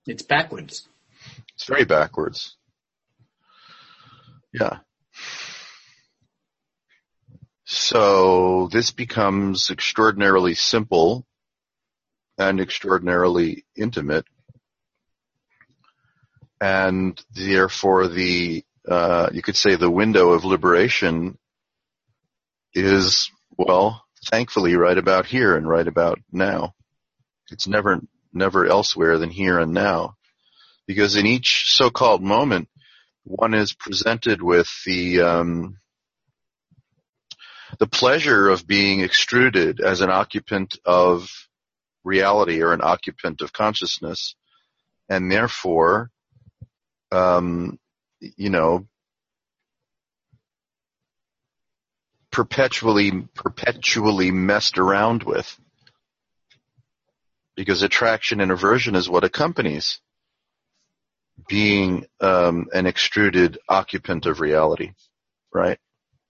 It's backwards. It's very backwards. Yeah. So this becomes extraordinarily simple and extraordinarily intimate, and therefore you could say the window of liberation is, well, thankfully right about here and right about now. It's never elsewhere than here and now, because in each so-called moment, one is presented with the pleasure of being extruded as an occupant of reality or an occupant of consciousness, and therefore, perpetually messed around with, because attraction and aversion is what accompanies being an extruded occupant of reality, right?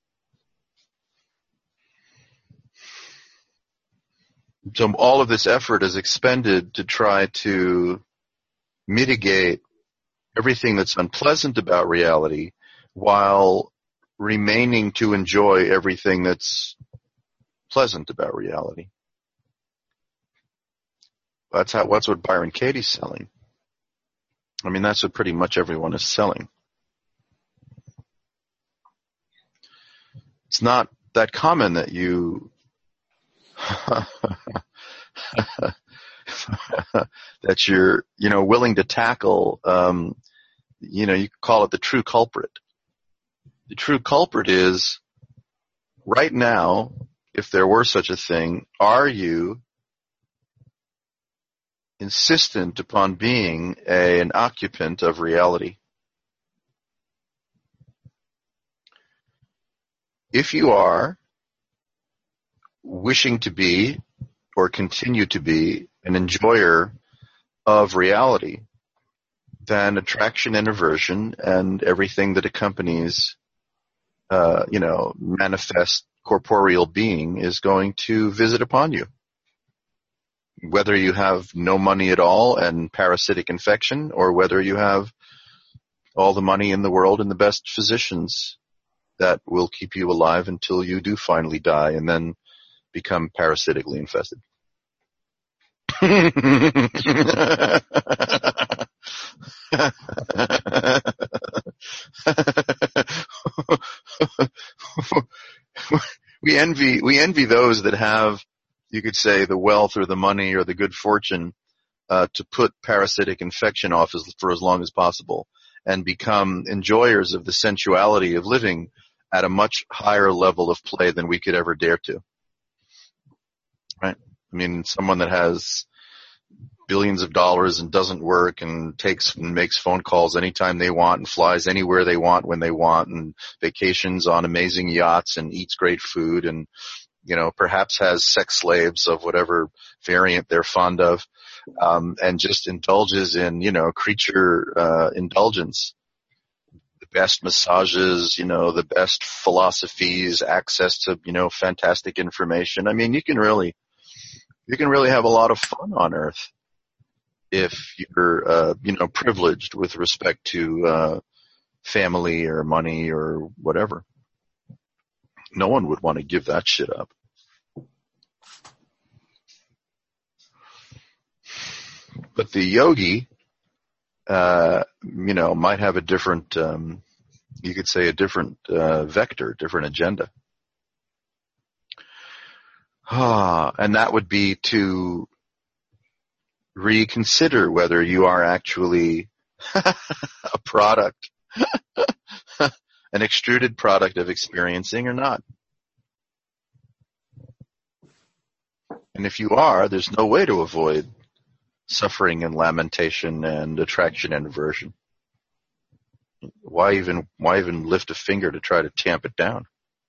So all of this effort is expended to try to mitigate everything that's unpleasant about reality while remaining to enjoy everything that's pleasant about reality. That's what Byron Katie's selling. I mean, that's what pretty much everyone is selling. It's not that common that you that you're, willing to tackle, you could call it the true culprit. The true culprit is, right now, if there were such a thing, are you insistent upon being an occupant of reality? If you are wishing to be or continue to be an enjoyer of reality, then attraction and aversion and everything that accompanies, manifest corporeal being is going to visit upon you. Whether you have no money at all and parasitic infection, or whether you have all the money in the world and the best physicians that will keep you alive until you do finally die and then become parasitically infested. We envy those that have, you could say, the wealth or the money or the good fortune to put parasitic infection off for as long as possible and become enjoyers of the sensuality of living at a much higher level of play than we could ever dare to. Right? I mean, someone that has billions of dollars and doesn't work and makes phone calls anytime they want and flies anywhere they want when they want and vacations on amazing yachts and eats great food and, perhaps has sex slaves of whatever variant they're fond of, and just indulges in, creature indulgence. The best massages, the best philosophies, access to, fantastic information. I mean, you can really have a lot of fun on Earth if you're, privileged with respect to family or money or whatever. No one would want to give that shit up. But the yogi, might have a different, you could say a different vector, different agenda. And that would be to reconsider whether you are actually a product, an extruded product of experiencing or not. And if you are, there's no way to avoid suffering and lamentation and attraction and aversion. Why even lift a finger to try to tamp it down?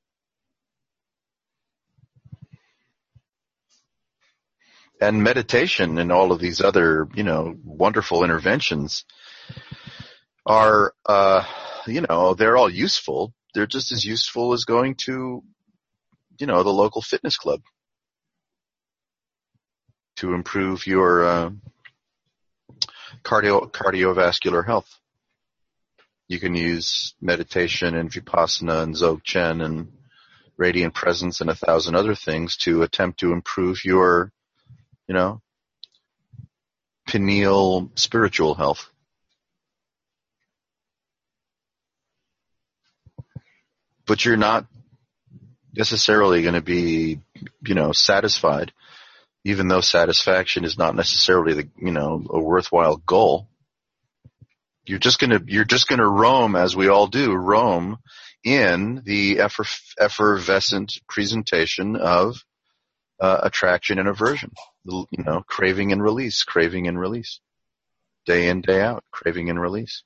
And meditation and all of these other, wonderful interventions are, they're all useful. They're just as useful as going to, the local fitness club to improve your cardiovascular health. You can use meditation and Vipassana and Dzogchen and Radiant Presence and 1,000 other things to attempt to improve your, pineal spiritual health. But you're not necessarily going to be, satisfied, even though satisfaction is not necessarily a worthwhile goal. You're just going to roam, as we all do, roam in the effervescent presentation of attraction and aversion. Craving and release, day in, day out, craving and release.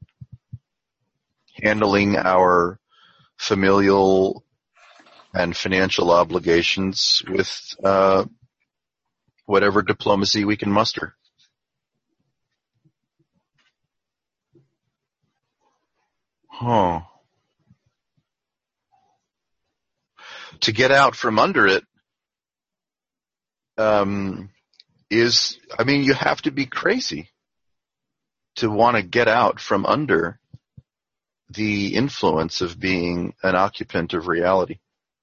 Handling our familial and financial obligations with whatever diplomacy we can muster. To get out from under it you have to be crazy to want to get out from under the influence of being an occupant of reality.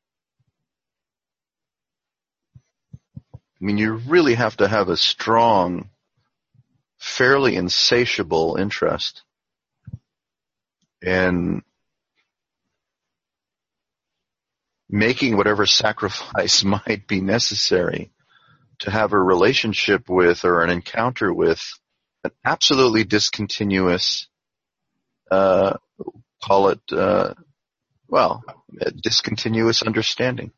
You really have to have a strong, fairly insatiable interest in making whatever sacrifice might be necessary to have a relationship with or an encounter with an absolutely discontinuous, discontinuous understanding.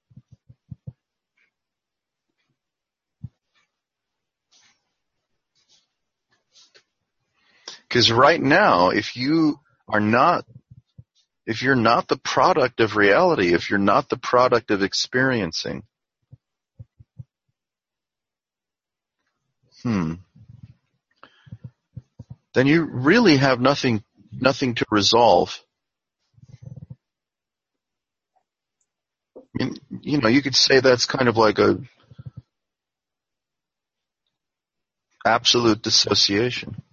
Because right now, if you're not the product of reality, if you're not the product of experiencing, then you really have nothing to resolve. You could say that's kind of like a absolute dissociation.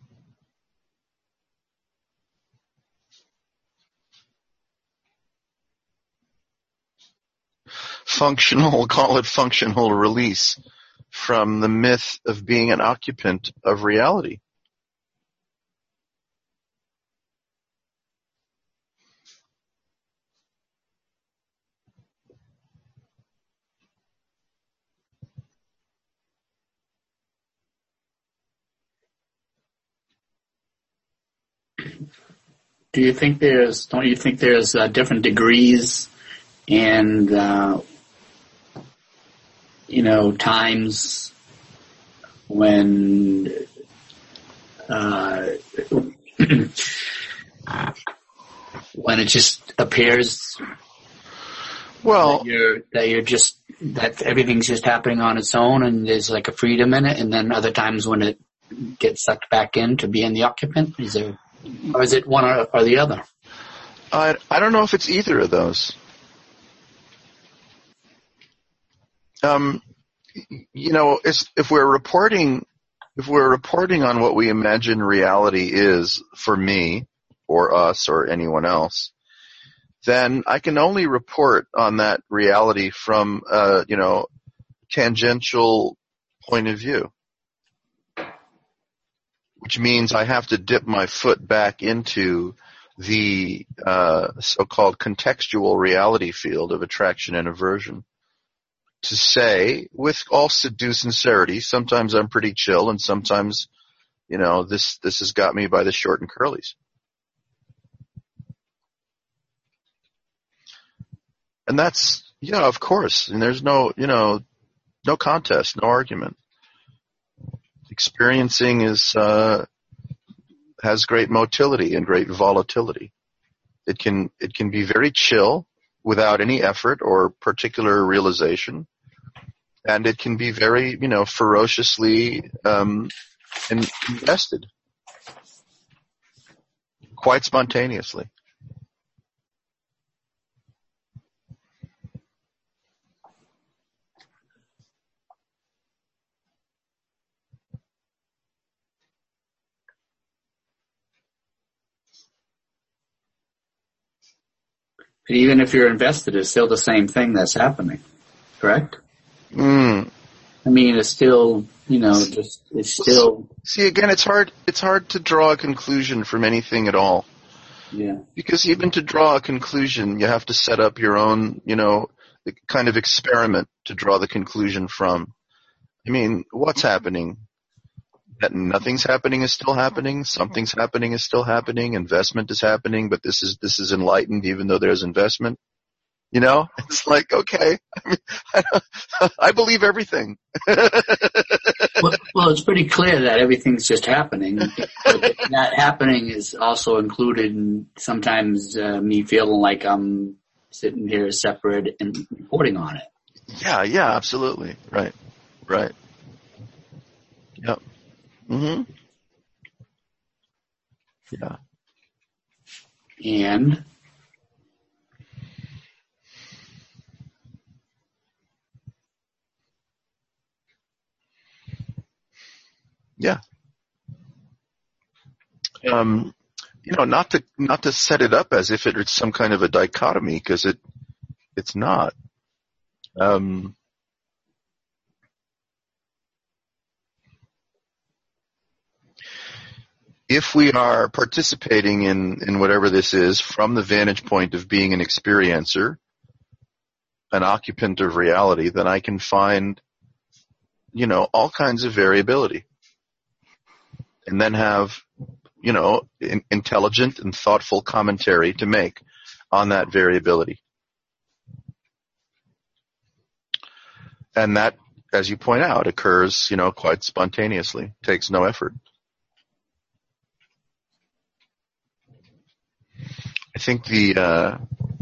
Call it functional release from the myth of being an occupant of reality. Don't you think there's different degrees and times when when it just appears that everything's just happening on its own and there's like a freedom in it, and then other times when it gets sucked back in to being the occupant? Or is it one or the other? I don't know if it's either of those. If we're reporting on what we imagine reality is for me or us or anyone else, then I can only report on that reality from tangential point of view, which means I have to dip my foot back into the so-called contextual reality field of attraction and aversion to say, with all due sincerity, sometimes I'm pretty chill and sometimes, this has got me by the short and curlies. And that's, of course, and there's no contest, no argument. Experiencing has great motility and great volatility. It can be very chill without any effort or particular realization, and it can be very ferociously invested, quite spontaneously. Even if you're invested, it's still the same thing that's happening, correct? Mm. I mean, it's still, it's still. See, again, it's hard to draw a conclusion from anything at all. Yeah. Because even to draw a conclusion, you have to set up your own, kind of experiment to draw the conclusion from. I mean, what's happening? That nothing's happening is still happening. Something's happening is still happening. Investment is happening, but this is enlightened even though there's investment. It's like, okay, I believe everything. Well, it's pretty clear that everything's just happening. But that happening is also included in sometimes me feeling like I'm sitting here separate and reporting on it. Yeah, absolutely. Right. Yep. Mm-hmm. Yeah. And yeah. Not to set it up as if it's some kind of a dichotomy, because it's not. If we are participating in whatever this is from the vantage point of being an experiencer, an occupant of reality, then I can find, all kinds of variability, and then have, intelligent and thoughtful commentary to make on that variability. And that, as you point out, occurs, quite spontaneously, takes no effort. I think it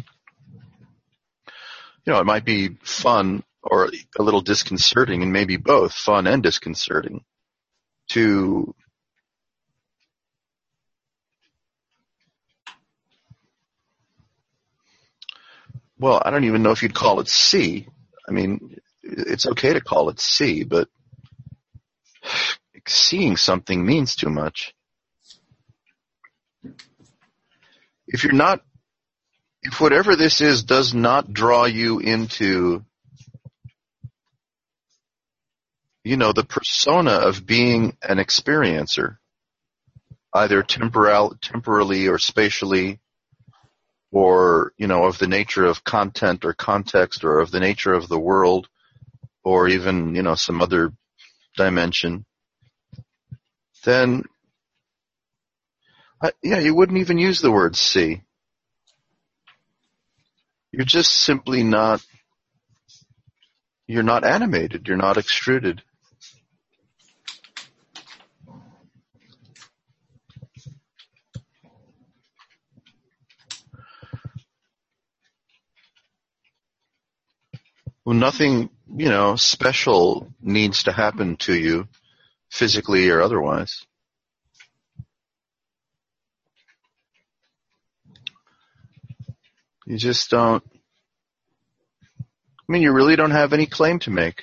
might be fun or a little disconcerting, and maybe both fun and disconcerting, to well, I don't even know if you'd call it see. I mean, it's okay to call it see, but seeing something means too much. If whatever this is does not draw you into, the persona of being an experiencer, either temporally or spatially, or, of the nature of content or context, or of the nature of the world, or even, some other dimension, then, you wouldn't even use the word see. You're just simply you're not animated, you're not extruded. Well, nothing, special needs to happen to you, physically or otherwise. You just don't. I mean, you really don't have any claim to make.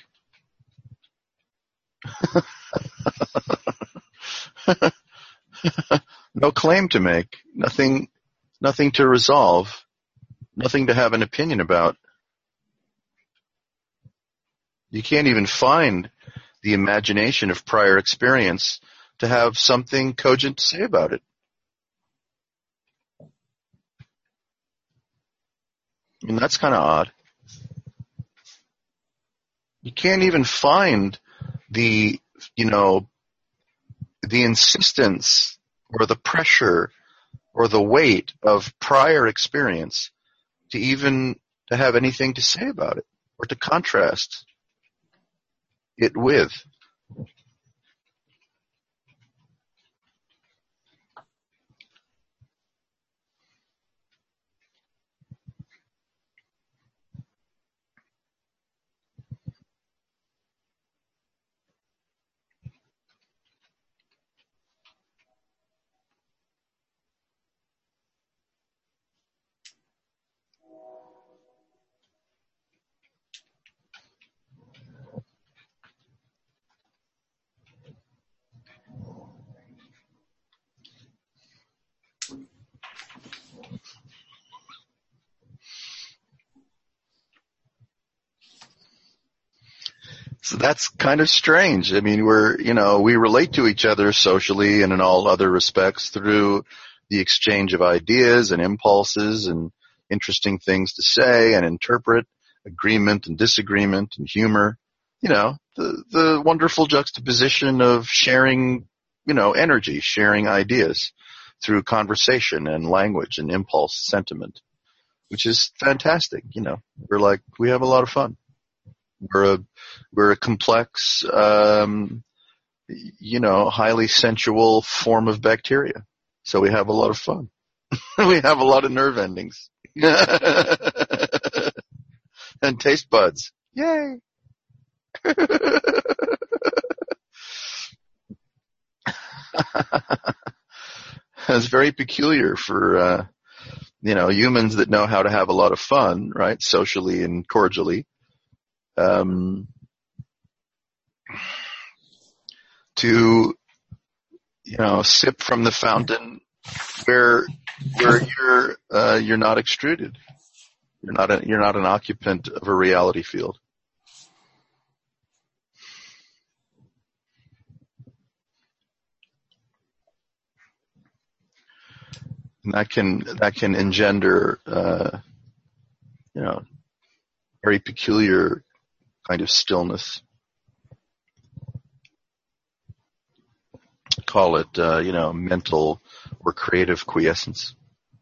No claim to make. Nothing to resolve. Nothing to have an opinion about. You can't even find the imagination of prior experience to have something cogent to say about it. I mean, that's kind of odd. You can't even find the insistence or the pressure or the weight of prior experience to have anything to say about it or to contrast it with. that's kind of strange. I mean, we relate to each other socially and in all other respects through the exchange of ideas and impulses and interesting things to say and interpret, agreement and disagreement and humor. The wonderful juxtaposition of sharing, energy, sharing ideas through conversation and language and impulse, sentiment, which is fantastic. We have a lot of fun. We're a complex, highly sensual form of bacteria. So we have a lot of fun. We have a lot of nerve endings. And taste buds. Yay. It's very peculiar for, humans that know how to have a lot of fun, right? Socially and cordially. To, sip from the fountain where you're not extruded. You're not an occupant of a reality field. And that can engender, very peculiar kind of stillness. Call it, mental or creative quiescence.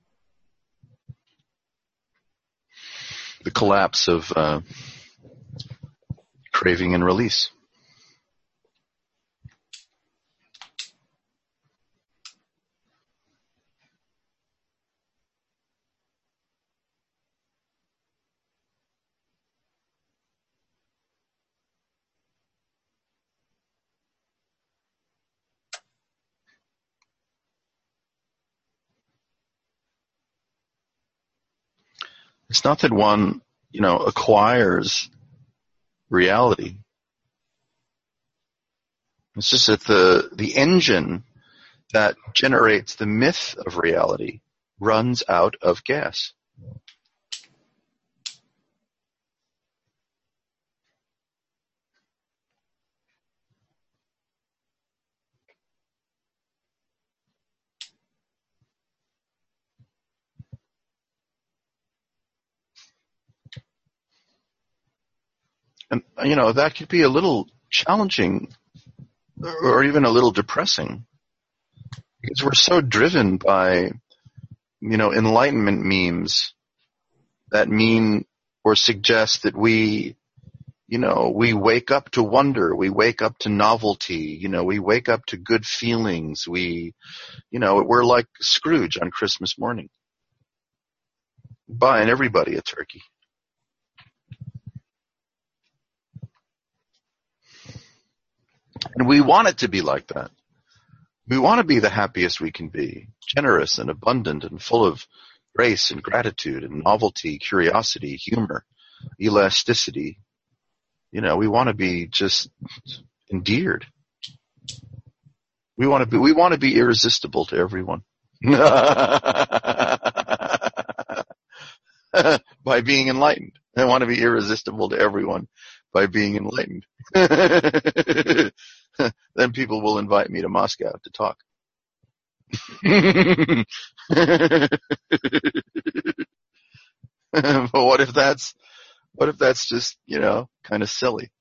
The collapse of craving and release. It's not that one, acquires reality. It's just that the engine that generates the myth of reality runs out of gas. And, that could be a little challenging or even a little depressing because we're so driven by, enlightenment memes that mean or suggest that we wake up to wonder, we wake up to novelty, we wake up to good feelings. We're like Scrooge on Christmas morning, buying everybody a turkey. And we want it to be like that. We want to be the happiest we can be, generous and abundant and full of grace and gratitude and novelty, curiosity, humor, elasticity. We want to be just endeared. We want to be irresistible to everyone. By being enlightened. I want to be irresistible to everyone by being enlightened. Then people will invite me to Moscow to talk. But what if that's just, kind of silly?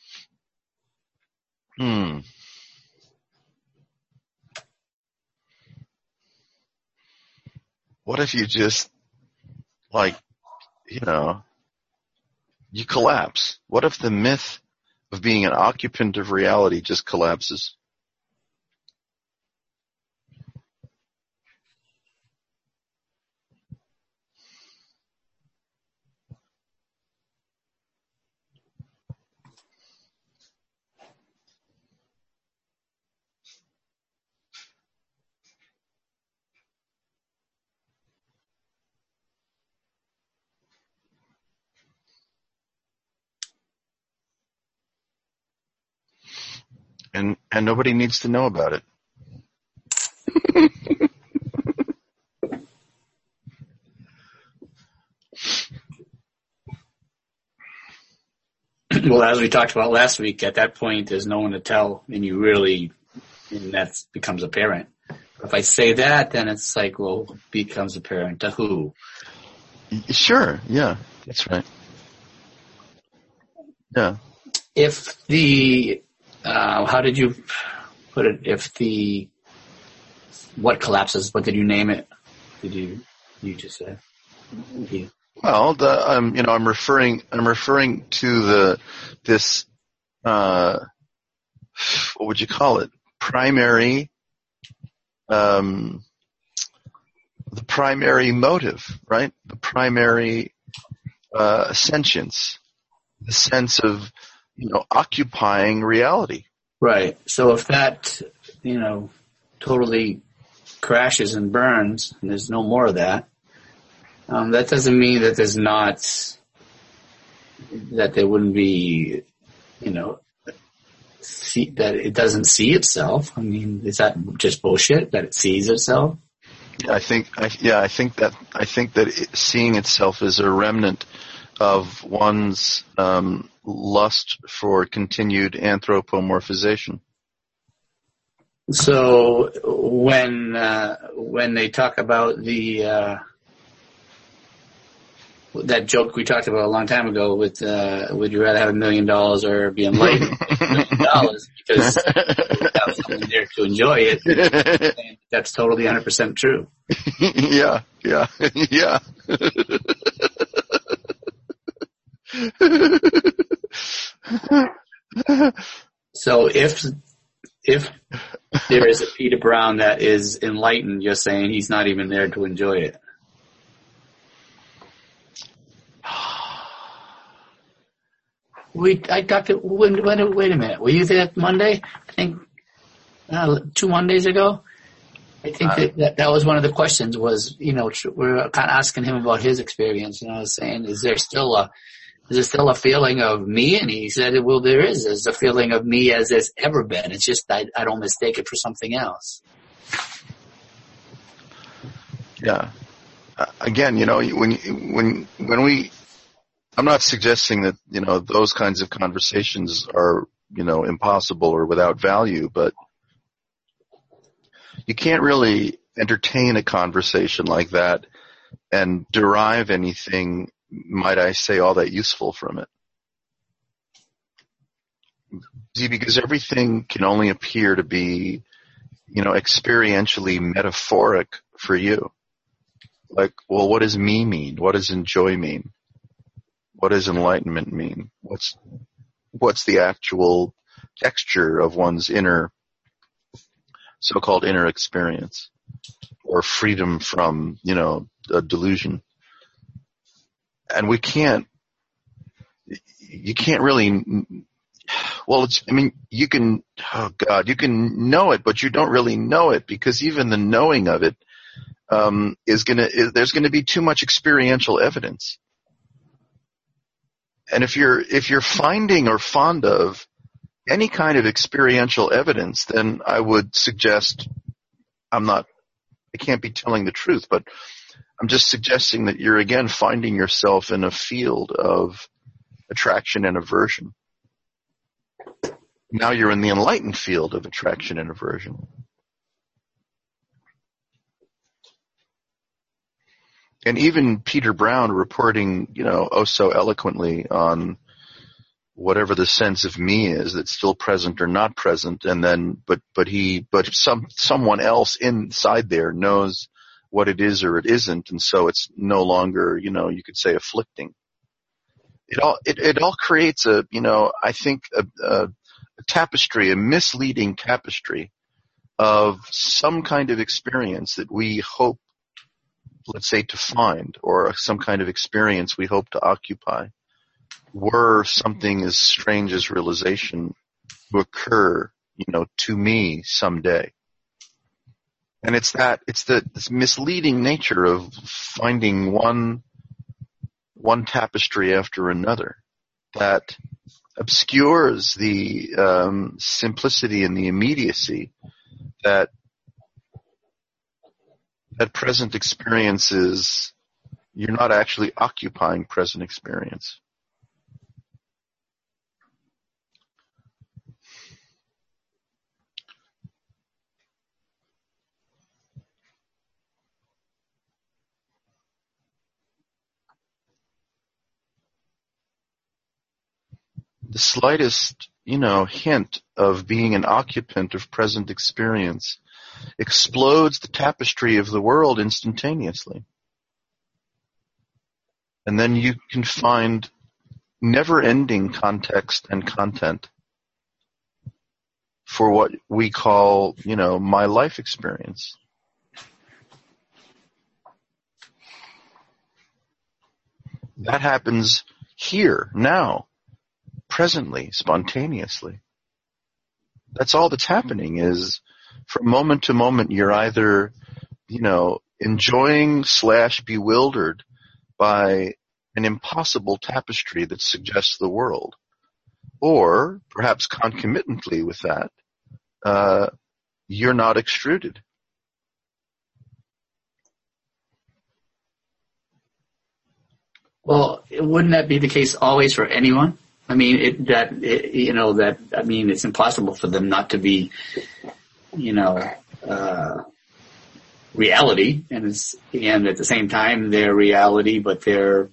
What if you just, you collapse? What if the myth of being an occupant of reality just collapses? And nobody needs to know about it. Well, as we talked about last week, at that point, there's no one to tell, and that becomes apparent. If I say that, then it's like, well, becomes apparent to who? Sure, yeah, that's right. Yeah. If how did you put it? What collapses? What did you name it? You just say? Well, I'm referring to this, what would you call it? The primary motive, right? The primary, sentience, the sense of, occupying reality. Right. So if that, totally crashes and burns, and there's no more of that, that doesn't mean that there wouldn't be, that it doesn't see itself. I mean, is that just bullshit that it sees itself? I think that seeing itself is a remnant of one's lust for continued anthropomorphization. So when they talk about that joke we talked about a long time ago with would you rather have $1 million or be enlightened? $1 million because you have someone there to enjoy it. And that's totally 100% true. Yeah. So if there is a Peter Brown that is enlightened, you're saying he's not even there to enjoy it. Wait a minute. Were you there Monday? I think 2 Mondays ago. I think that was one of the questions was, we were kind of asking him about his experience, and I was saying, is there still a feeling of me? And he said, well, there is. There's a feeling of me as there's ever been. It's just I don't mistake it for something else. Yeah. Again, when we, I'm not suggesting that, those kinds of conversations are, impossible or without value, but you can't really entertain a conversation like that and derive anything, might I say, all that useful from it. See, because everything can only appear to be, experientially metaphoric for you. Like, well, what does me mean? What does enjoy mean? What does enlightenment mean? What's the actual texture of one's so-called inner experience, or freedom from, a delusion? And you can't really, well, you can know it, but you don't really know it, because even the knowing of it, there's gonna be too much experiential evidence. And if you're finding or fond of any kind of experiential evidence, then I would suggest, I can't be telling the truth, but I'm just suggesting that you're again finding yourself in a field of attraction and aversion. Now you're in the enlightened field of attraction and aversion. And even Peter Brown reporting, oh so eloquently on whatever the sense of me is that's still present or not present, and then but someone else inside there knows what it is or it isn't, and so it's no longer, you could say, afflicting. It all creates I think a tapestry, a misleading tapestry of some kind of experience that we hope, let's say, to find, or some kind of experience we hope to occupy, were something as strange as realization to occur, to me someday. And it's this misleading nature of finding one tapestry after another that obscures the simplicity and the immediacy that present experience is. You're not actually occupying present experience. the slightest, hint of being an occupant of present experience explodes the tapestry of the world instantaneously. And then you can find never-ending context and content for what we call, my life experience. That happens here, now, presently, spontaneously. That's all that's happening is from moment to moment you're either, enjoying / bewildered by an impossible tapestry that suggests the world. Or, perhaps concomitantly with that, you're not extruded. Well, wouldn't that be the case always for anyone? I mean, it's impossible for them not to be, reality, and at the same time they're reality, but they're,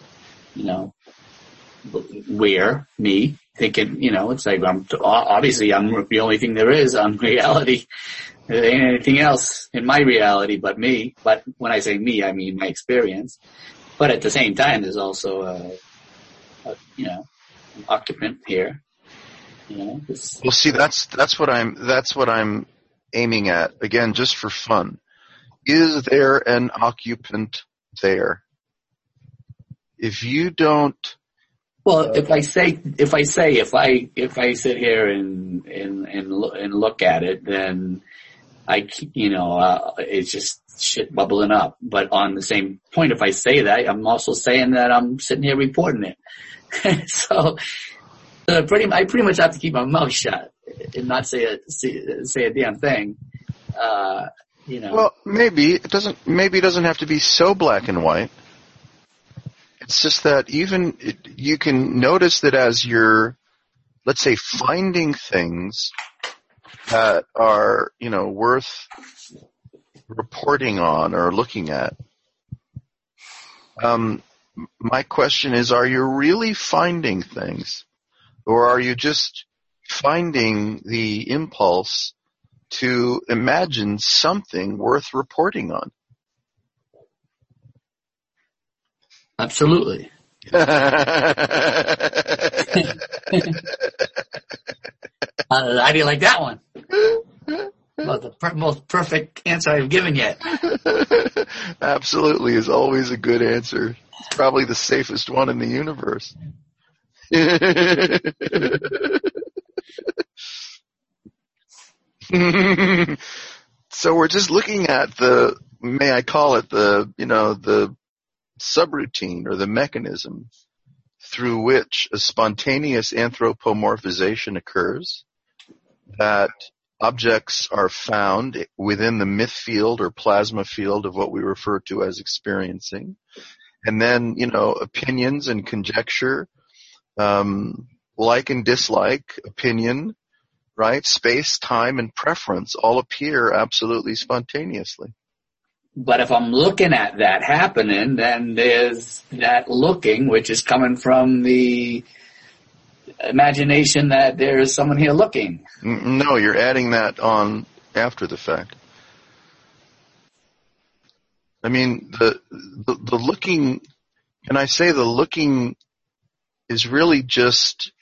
where me thinking, it's like I'm the only thing there is on reality. There ain't anything else in my reality but me. But when I say me, I mean my experience. But at the same time, there's also an occupant here. Well, see, that's what I'm aiming at. Again, just for fun. Is there an occupant there? If you don't. Well, if I sit here and look at it, then it's just shit bubbling up. But on the same point, if I say that, I'm also saying that I'm sitting here reporting it. So I pretty much have to keep my mouth shut and not say a damn thing. Well, maybe it doesn't have to be so black and white. It's just that you can notice that as you're, let's say, finding things that are, worth reporting on or looking at. My question is, are you really finding things? Or are you just finding the impulse to imagine something worth reporting on? Absolutely. How do you like that one? Well, the most perfect answer I've given yet. Absolutely is always a good answer. It's probably the safest one in the universe. So we're just looking at the subroutine or the mechanism through which a spontaneous anthropomorphization occurs, that objects are found within the myth field or plasma field of what we refer to as experiencing, and then, opinions and conjecture, like and dislike, opinion, right? Space, time, and preference all appear absolutely spontaneously. But if I'm looking at that happening, then there's that looking, which is coming from the imagination that there is someone here looking. No, you're adding that on after the fact. I mean, the looking, can I say the looking is really just,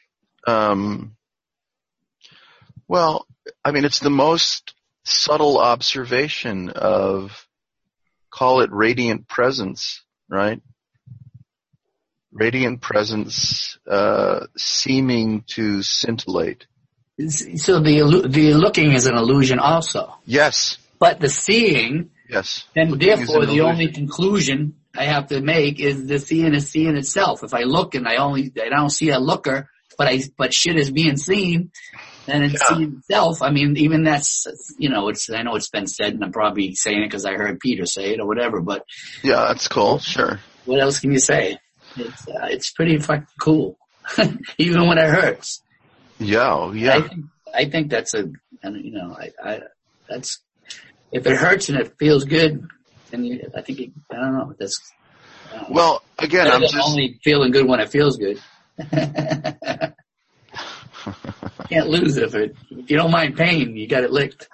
it's the most subtle observation of, call it radiant presence, right? Radiant presence seeming to scintillate. So the looking is an illusion also. Yes. But the seeing, yes. And therefore the only conclusion I have to make is the seeing is seeing itself. If I look and I don't see a looker, but shit is being seen, then it's seeing itself. I mean, even that's, I know it's been said, and I'm probably saying it because I heard Peter say it or whatever, but. Yeah, that's cool, sure. What else can you say? It's pretty fucking cool. Even when it hurts. Yeah. I think that's that's, if it hurts and it feels good, then I don't know, that's. Well, again, I'm just only feeling good when it feels good. can't lose if you don't mind pain, you got it licked.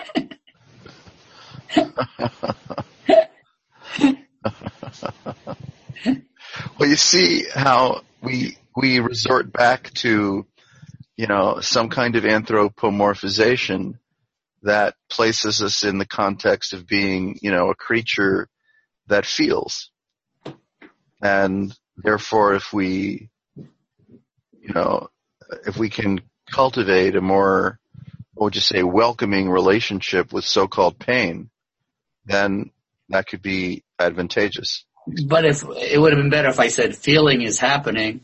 Well, you see how we resort back to, some kind of anthropomorphization that places us in the context of being, a creature that feels. And therefore, if we can cultivate a more, what would you say, welcoming relationship with so-called pain, then that could be advantageous. But if it would have been better if I said feeling is happening.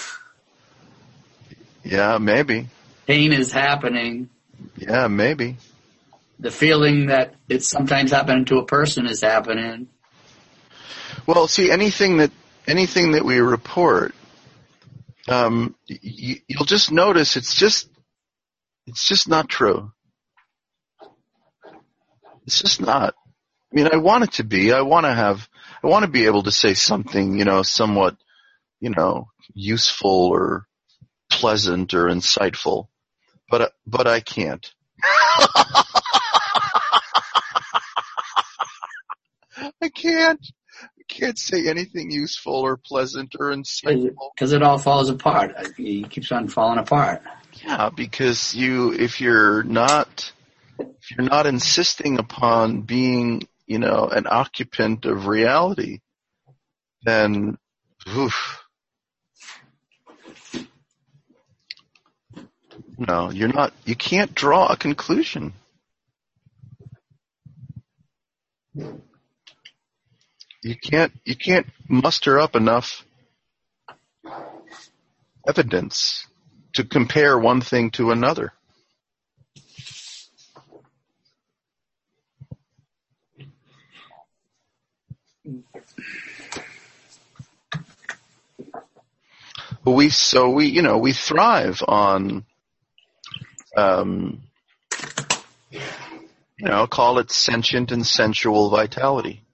Yeah, maybe. Pain is happening. Yeah, maybe. The feeling that it's sometimes happening to a person is happening. Well, see, anything that we report, you'll just notice it's just not true. It's just not. I mean, I want it to be. I want to be able to say something, somewhat, useful or pleasant or insightful, but I can't. I can't say anything useful or pleasant or insightful. Because it all falls apart. It keeps on falling apart. Yeah, because if you're not insisting upon being, an occupant of reality, then, no, you're not. You can't draw a conclusion. You can't muster up enough evidence to compare one thing to another. We thrive on, call it sentient and sensual vitality.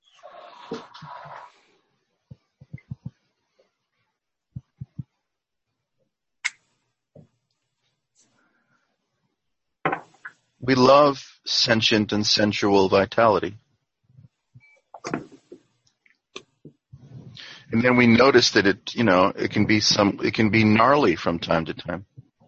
We love sentient and sensual vitality. And then we notice that it can be gnarly from time to time.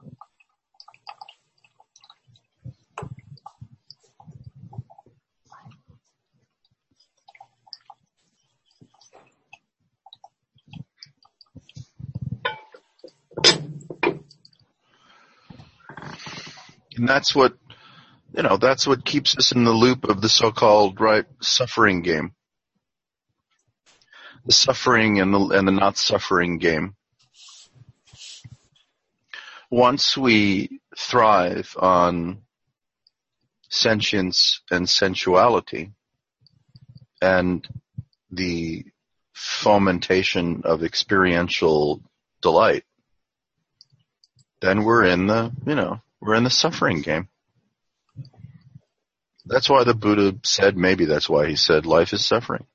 And that's what keeps us in the loop of the so-called suffering game. The suffering and the not suffering game. Once we thrive on sentience and sensuality and the fomentation of experiential delight, then we're in the suffering game. That's why the Buddha said, maybe that's why he said life is suffering.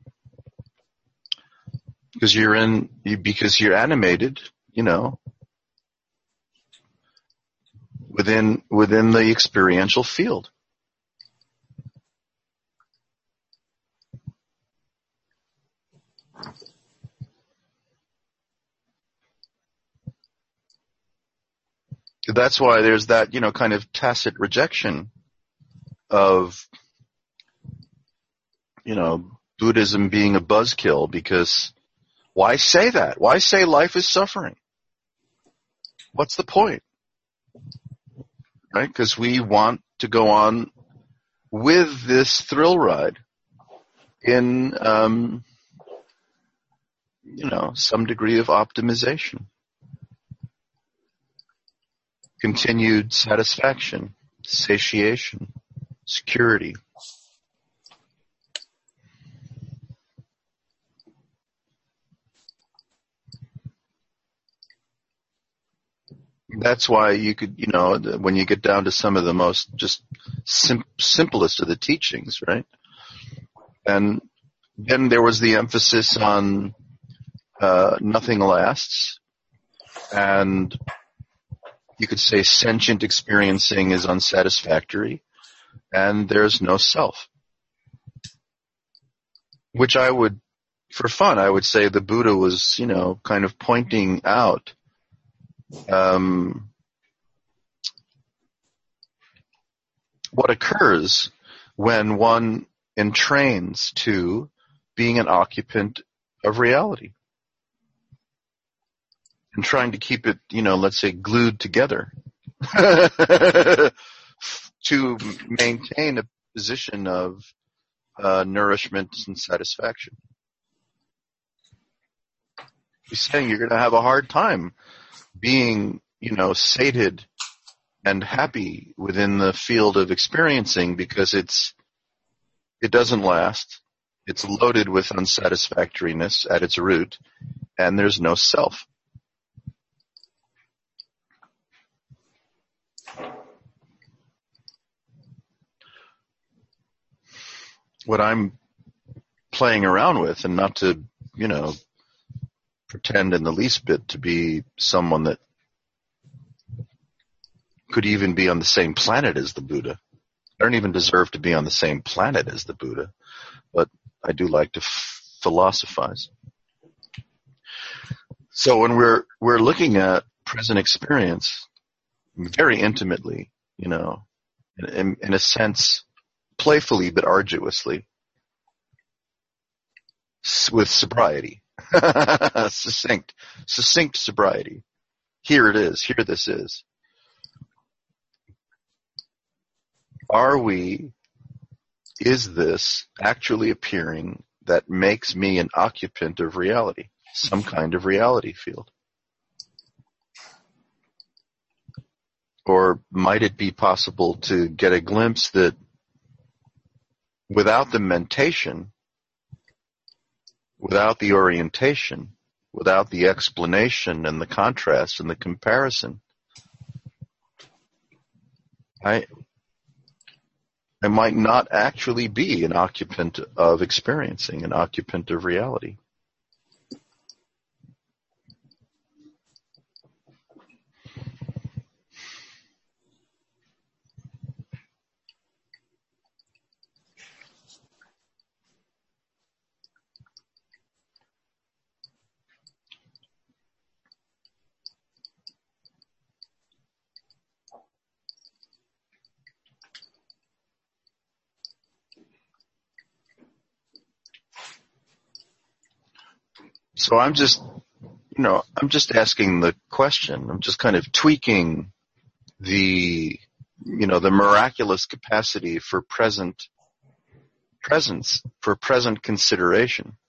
Because you're animated, within the experiential field. That's why there's that, kind of tacit rejection of, Buddhism being a buzzkill, because why say that? Why say life is suffering? What's the point? Right? Because we want to go on with this thrill ride in, some degree of optimization. Continued satisfaction, satiation, security. That's why you could, when you get down to some of the most just simplest of the teachings, right? And then there was the emphasis on nothing lasts, and You could say sentient experiencing is unsatisfactory, and there's no self. Which for fun, I would say the Buddha was, kind of pointing out what occurs when one entrains to being an occupant of reality and trying to keep it, let's say, glued together to maintain a position of nourishment and satisfaction. He's saying you're going to have a hard time being, sated and happy within the field of experiencing because it doesn't last. It's loaded with unsatisfactoriness at its root, and there's no self. What I'm playing around with, and not to, pretend in the least bit to be someone that could even be on the same planet as the Buddha. I don't even deserve to be on the same planet as the Buddha, but I do like to philosophize. So when we're looking at present experience very intimately, in a sense, playfully but arduously, with sobriety, succinct sobriety. Here it is. Here this is. Is this actually appearing that makes me an occupant of reality, some kind of reality field? Or might it be possible to get a glimpse that without the mentation, without the orientation, without the explanation and the contrast and the comparison, I might not actually be an occupant of experiencing, an occupant of reality. So I'm just asking the question. I'm just kind of tweaking the miraculous capacity for presence, for present consideration.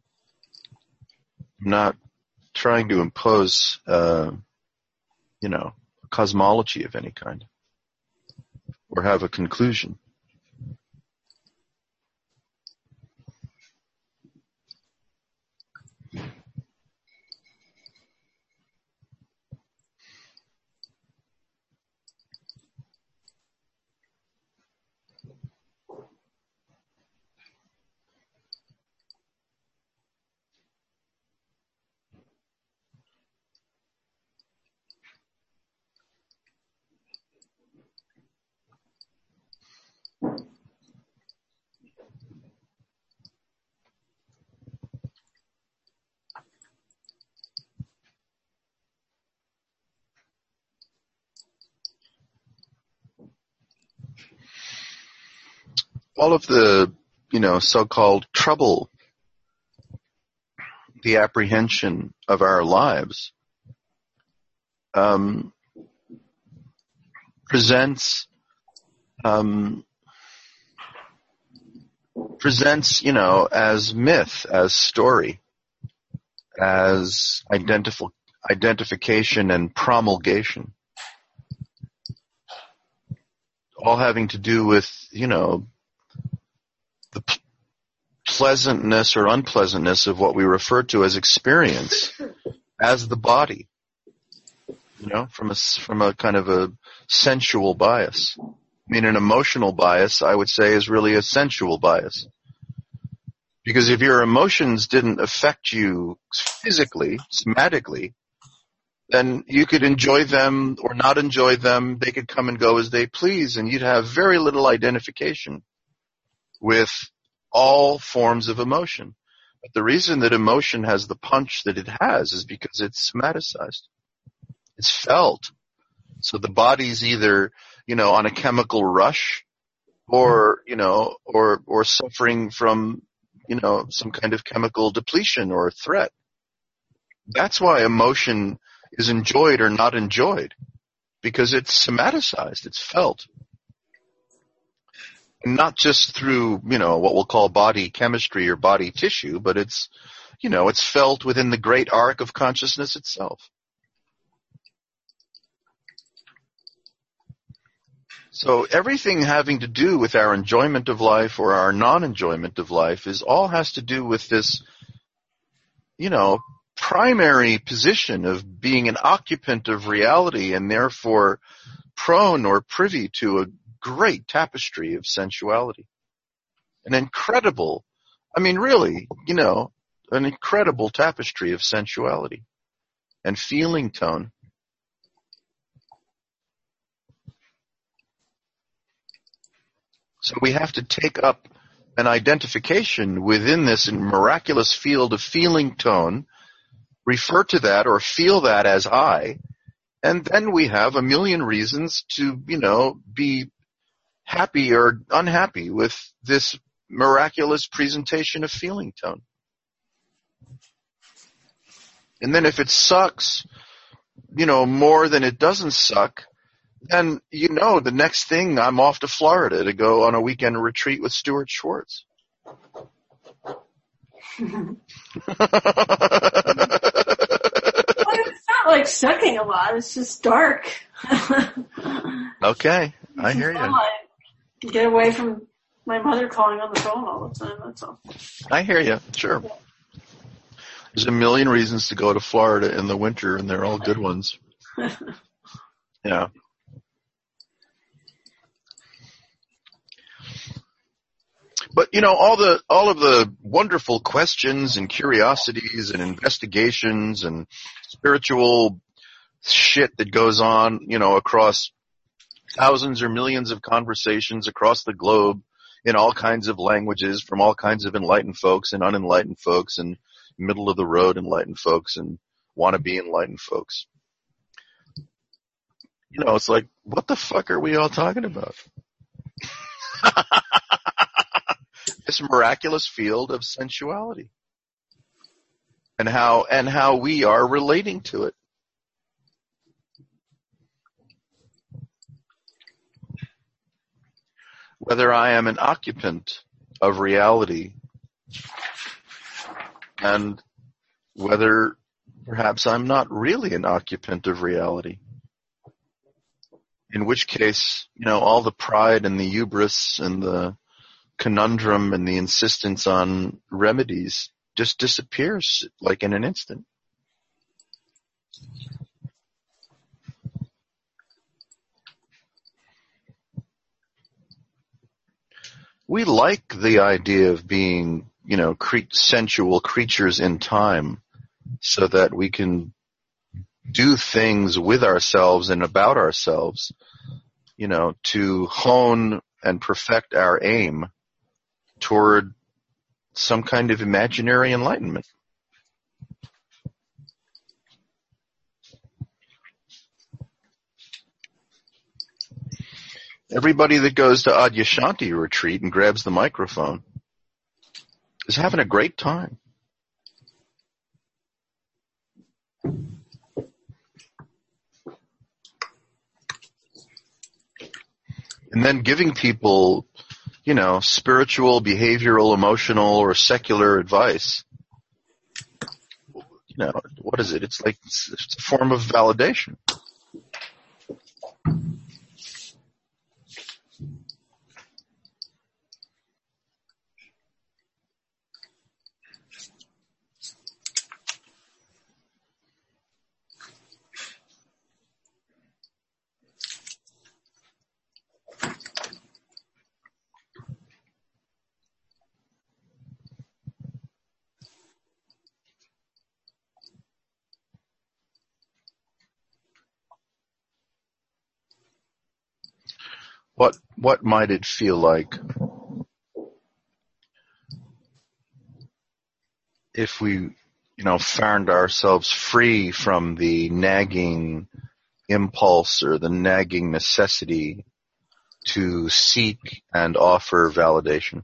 I'm not trying to impose, a cosmology of any kind or have a conclusion. All of the, so-called trouble, the apprehension of our lives, presents, as myth, as story, as identification and promulgation, all having to do with, the pleasantness or unpleasantness of what we refer to as experience, as the body, from a kind of a sensual bias. I mean, an emotional bias, I would say, is really a sensual bias. Because if your emotions didn't affect you physically, somatically, then you could enjoy them or not enjoy them. They could come and go as they please, and you'd have very little identification with all forms of emotion. But the reason that emotion has the punch that it has is because it's somaticized. It's felt. So the body's either, on a chemical rush or, or suffering from, some kind of chemical depletion or threat. That's why emotion is enjoyed or not enjoyed, because it's somaticized, it's felt. And not just through, what we'll call body chemistry or body tissue, but it's, it's felt within the great arc of consciousness itself. So everything having to do with our enjoyment of life or our non-enjoyment of life all has to do with this, primary position of being an occupant of reality and therefore prone or privy to a great tapestry of sensuality. An incredible tapestry of sensuality and feeling tone. So we have to take up an identification within this miraculous field of feeling tone, refer to that or feel that as I, and then we have a million reasons to, be happy or unhappy with this miraculous presentation of feeling tone. And then if it sucks, more than it doesn't suck, then, the next thing I'm off to Florida to go on a weekend retreat with Stuart Schwartz. Well, it's not like sucking a lot. It's just dark. Okay, I hear you. Get away from my mother calling on the phone all the time, that's all. I hear you, sure. There's a million reasons to go to Florida in the winter, and they're all good ones. Yeah. But, all of the wonderful questions and curiosities and investigations and spiritual shit that goes on, across thousands or millions of conversations across the globe in all kinds of languages from all kinds of enlightened folks and unenlightened folks and middle of the road enlightened folks and wannabe enlightened folks. It's like, what the fuck are we all talking about? This miraculous field of sensuality and how we are relating to it. Whether I am an occupant of reality and whether perhaps I'm not really an occupant of reality. In which case, all the pride and the hubris and the conundrum and the insistence on remedies just disappears like in an instant. We like the idea of being, sensual creatures in time so that we can do things with ourselves and about ourselves, to hone and perfect our aim toward some kind of imaginary enlightenment. Everybody that goes to Adyashanti retreat and grabs the microphone is having a great time. And then giving people, spiritual, behavioral, emotional, or secular advice. What is it? It's like it's a form of validation. what might it feel like if we, found ourselves free from the nagging impulse or the nagging necessity to seek and offer validation?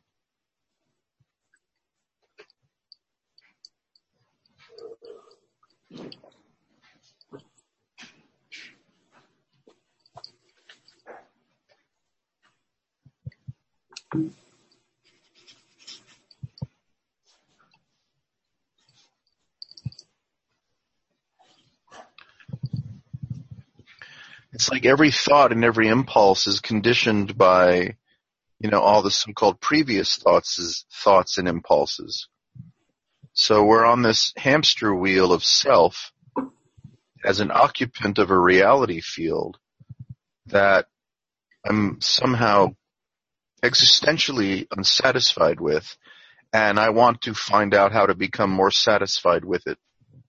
It's like every thought and every impulse is conditioned by, all the so-called previous thoughts and impulses. So we're on this hamster wheel of self as an occupant of a reality field that I'm somehow existentially unsatisfied with, and I want to find out how to become more satisfied with it.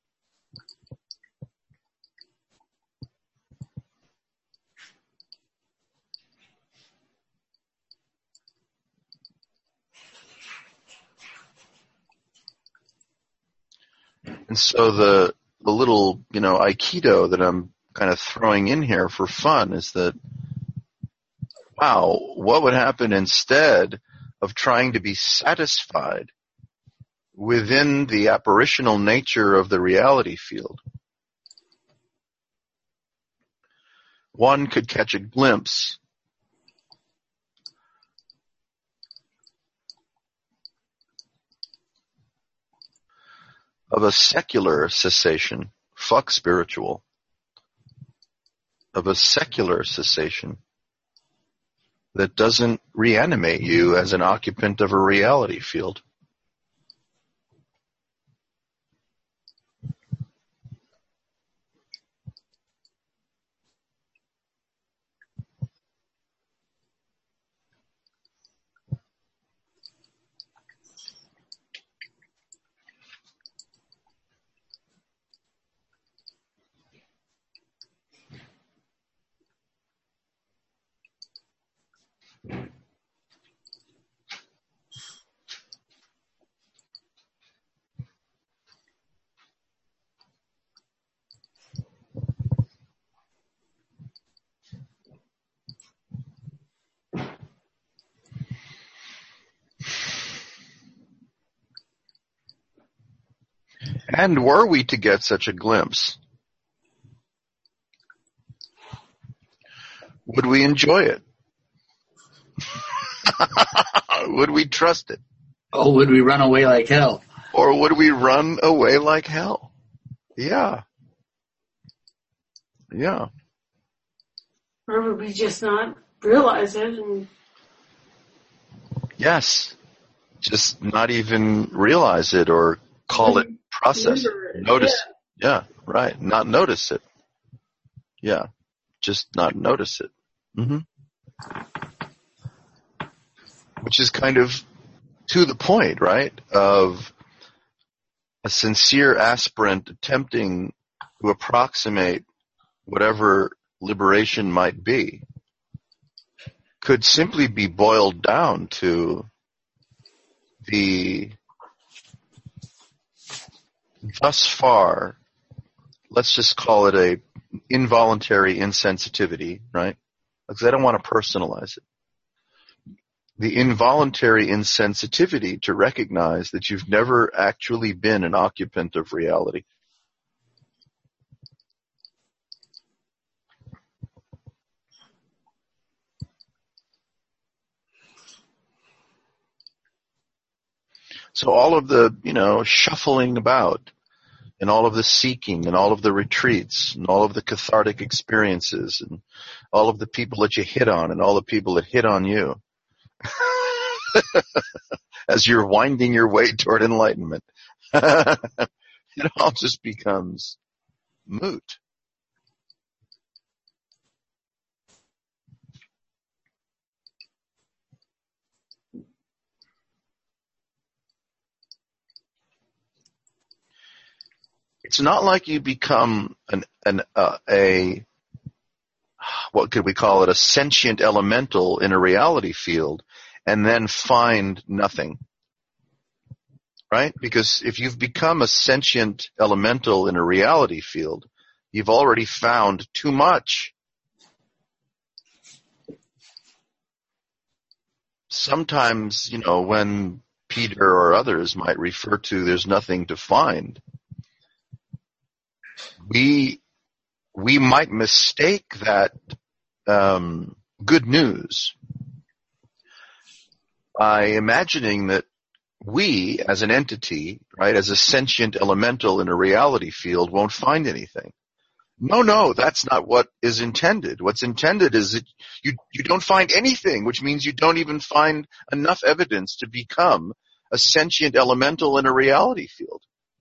And so the little, Aikido that I'm kind of throwing in here for fun is that, wow, what would happen instead of trying to be satisfied within the apparitional nature of the reality field? One could catch a glimpse of a secular cessation, fuck spiritual, of a secular cessation that doesn't reanimate you as an occupant of a reality field. And were we to get such a glimpse, would we enjoy it? Would we trust it? Oh, would we run away like hell? Or would we run away like hell? Yeah. Yeah. Or would we just not realize it? And Yes. Just not even realize it or call it process. Notice. Yeah, right. Not notice it. Yeah. Just not notice it. Mm-hmm. Which is kind of to the point, right, of a sincere aspirant attempting to approximate whatever liberation might be could simply be boiled down to the thus far, let's just call it a involuntary insensitivity, right? Because I don't want to personalize it. The involuntary insensitivity to recognize that you've never actually been an occupant of reality. So all of the, shuffling about and all of the seeking and all of the retreats and all of the cathartic experiences and all of the people that you hit on and all the people that hit on you as you're winding your way toward enlightenment, it all just becomes moot. It's not like you become what could we call it, a sentient elemental in a reality field, and then find nothing. Right? Because if you've become a sentient elemental in a reality field, you've already found too much. Sometimes, when Peter or others might refer to there's nothing to find, we might mistake that good news by imagining that we, as an entity, right, as a sentient elemental in a reality field, won't find anything. No, that's not what is intended. What's intended is that you don't find anything, which means you don't even find enough evidence to become a sentient elemental in a reality field.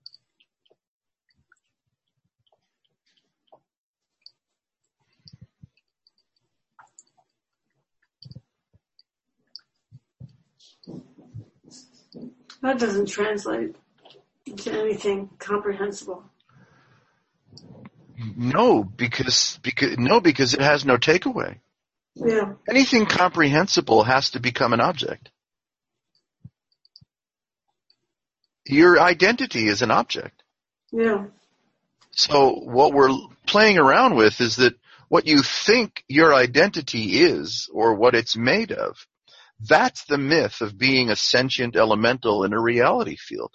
That doesn't translate into anything comprehensible. No, because it has no takeaway. Yeah. Anything comprehensible has to become an object. Your identity is an object. Yeah. So what we're playing around with is that what you think your identity is, or what it's made of, that's the myth of being a sentient elemental in a reality field.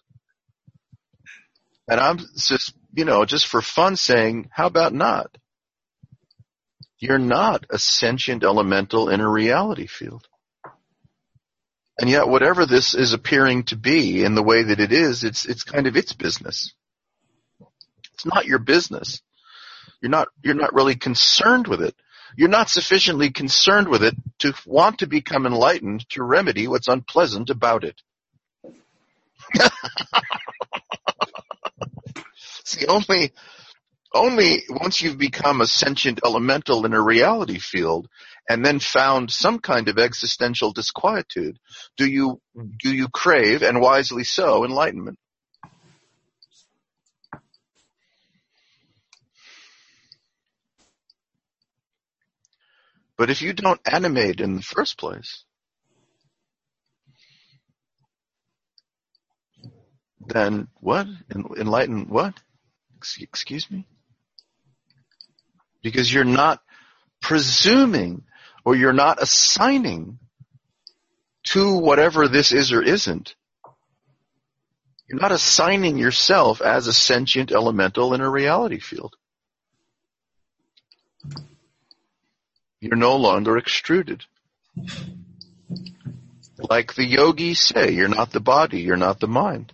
And I'm just for fun saying, how about not? You're not a sentient elemental in a reality field. And yet whatever this is appearing to be in the way that it is, it's kind of its business. It's not your business. You're not really concerned with it. You're not sufficiently concerned with it to want to become enlightened to remedy what's unpleasant about it. See, only once you've become a sentient elemental in a reality field and then found some kind of existential disquietude do you crave, and wisely so, enlightenment. But if you don't animate in the first place, then what? Enlighten what? Excuse me? Because you're not presuming, or you're not assigning to whatever this is or isn't. You're not assigning yourself as a sentient elemental in a reality field. You're no longer extruded. Like the yogis say, you're not the body, you're not the mind.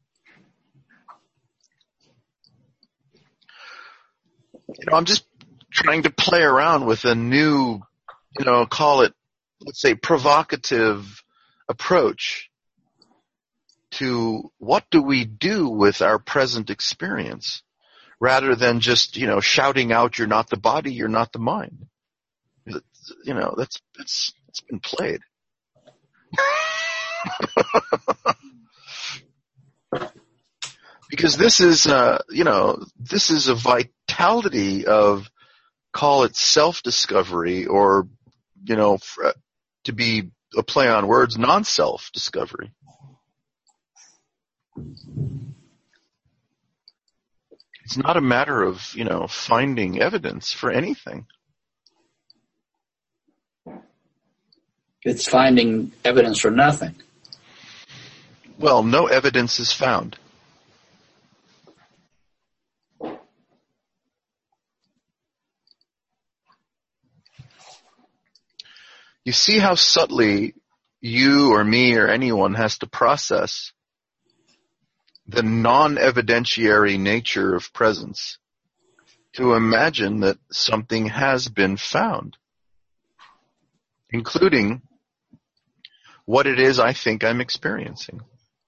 I'm just trying to play around with a new, call it, let's say, provocative approach to what do we do with our present experience, rather than just, shouting out, you're not the body, you're not the mind. That's been played. Because this is a vitality of, call it self-discovery, or, to be a play on words, non-self discovery. It's not a matter of, finding evidence for anything. It's finding evidence for nothing. Well, no evidence is found. You see how subtly you or me or anyone has to process the non-evidentiary nature of presence to imagine that something has been found, including what it is I think I'm experiencing.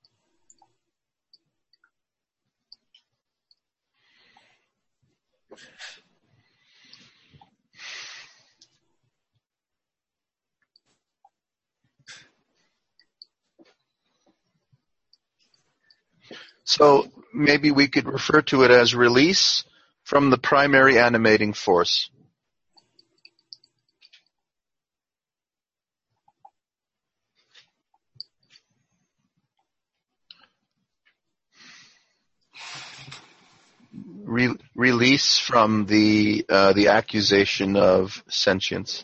So maybe we could refer to it as release from the primary animating force. release from the accusation of sentience.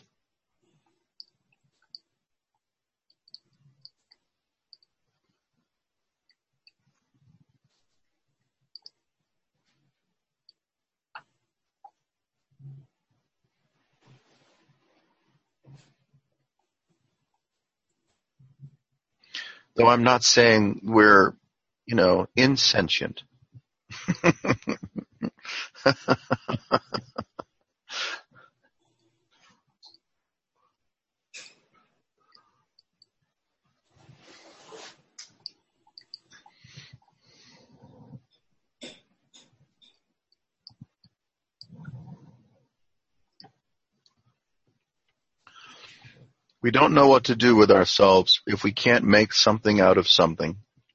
Though I'm not saying we're, insentient. We don't know what to do with ourselves if we can't make something out of something.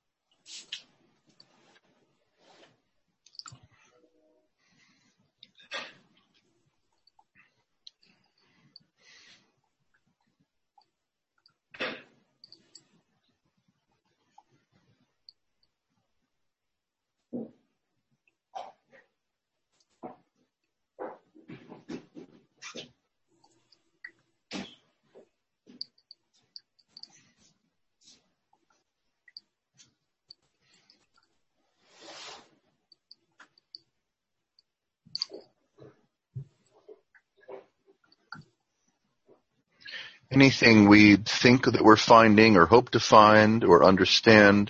Anything we think that we're finding or hope to find or understand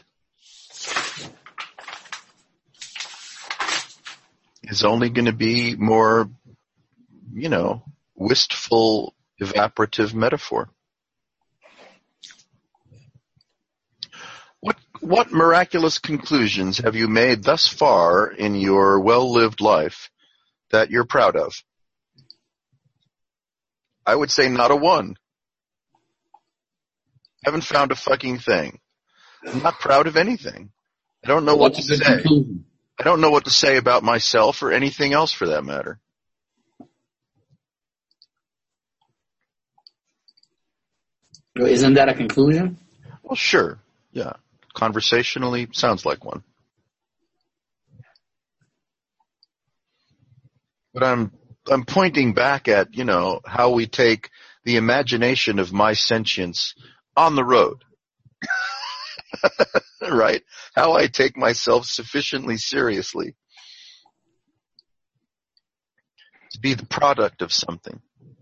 is only going to be more, wistful, evaporative metaphor. What miraculous conclusions have you made thus far in your well-lived life that you're proud of? I would say not a one. Haven't found a fucking thing. I'm not proud of anything. I don't know what to say. Conclusion. I don't know what to say about myself or anything else for that matter. Isn't that a conclusion? Well, sure. Yeah. Conversationally, sounds like one. But I'm pointing back at, how we take the imagination of my sentience on the road. Right? How I take myself sufficiently seriously to be the product of something.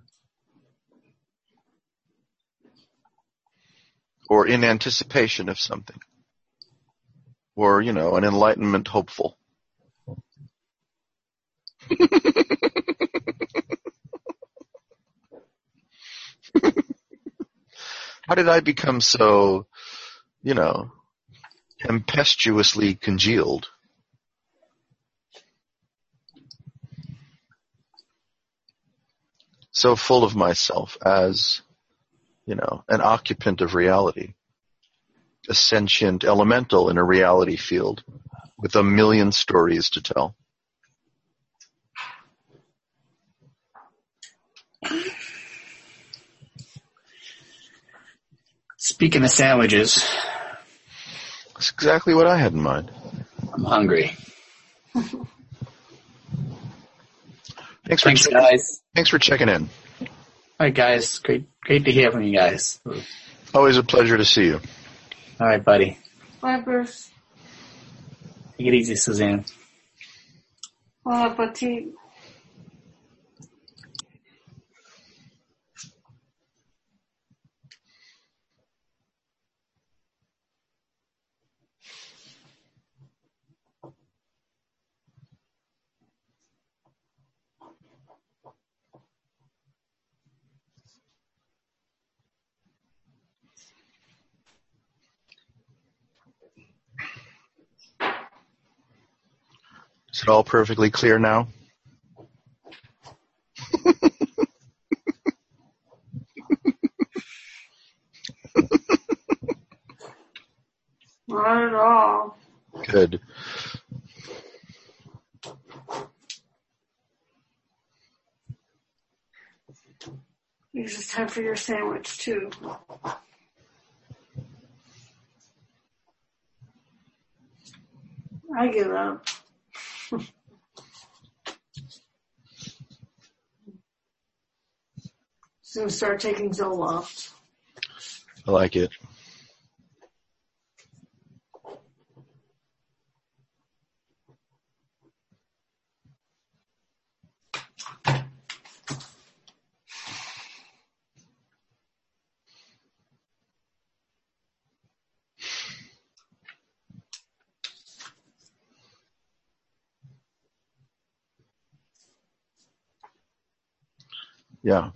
Or in anticipation of something. Or, an enlightenment hopeful. How did I become so, tempestuously congealed? So full of myself as, an occupant of reality. A sentient elemental in a reality field with a million stories to tell. Speaking of sandwiches. That's exactly what I had in mind. I'm hungry. Thanks, guys. Thanks for checking in. All right, guys. Great to hear from you guys. Always a pleasure to see you. All right, buddy. Bye, Bruce. Take it easy, Suzanne. Bon appetit. Is it all perfectly clear now? Not at all. Good. It's just time for your sandwich, too. I give up. going to start taking Zoloft. I like it. Yeah.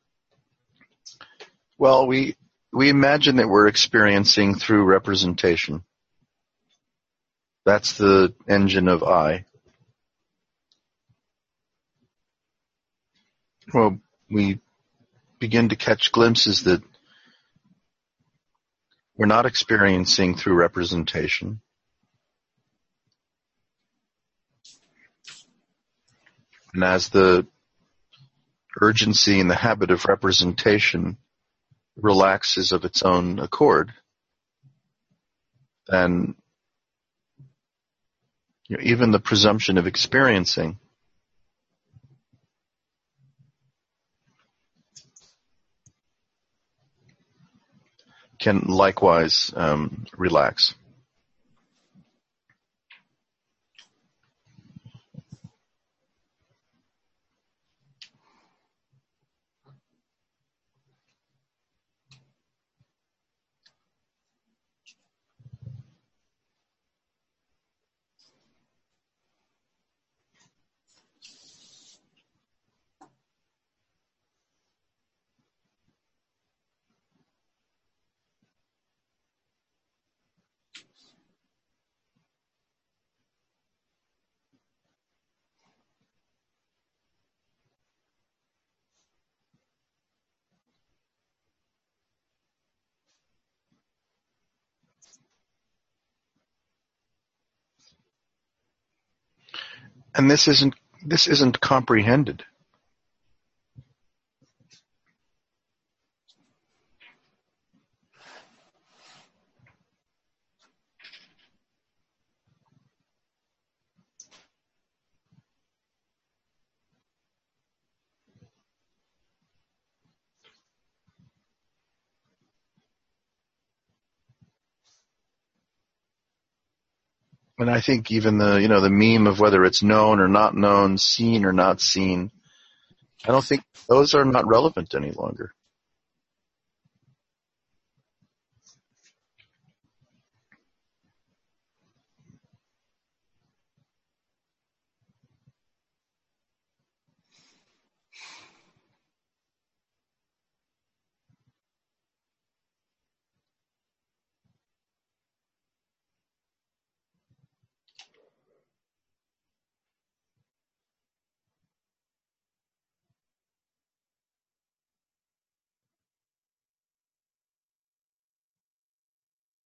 Well, we imagine that we're experiencing through representation. That's the engine of I. Well, we begin to catch glimpses that we're not experiencing through representation. And as the urgency and the habit of representation relaxes of its own accord, then even the presumption of experiencing can likewise relax. And this isn't comprehended. And I think even the meme of whether it's known or not known, seen or not seen, I don't think those are not relevant any longer.